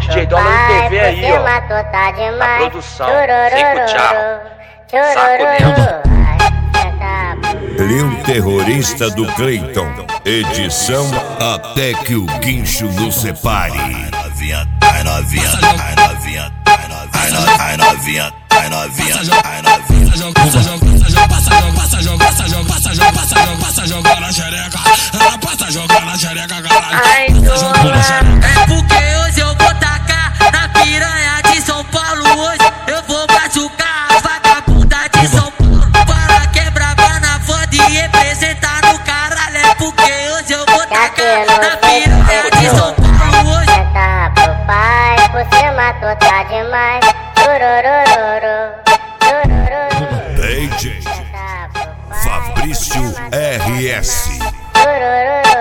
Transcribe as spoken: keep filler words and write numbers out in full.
D J Dólar T V aí, ó. Matou, tá demais. A produção, sem cuchar. Saco Lil Terrorista do Cleiton. Edição Até que o Guincho nos separe. Ai novinha, ai novinha, ai novinha, ai novinha, ai novinha, ai novinha, ai novinha. Passa jogo, passa jogo, passa jogo, passa jogo, passa jogo, passa jogo, passa jogo na xereca. Ela passa jogo na xereca, caralho. Passa jogo na xereca. É porque hoje eu vou tacar na piranha de São Paulo. Hoje eu vou machucar as vagabundas de São Paulo. Para quebrar na foda e representar no caralho. É porque hoje eu vou tacar na piranha de São Paulo. Hoje senta pro pai, você matou, tá demais. Chororororo, chororororo. D J Fabrício R S. Chororororo.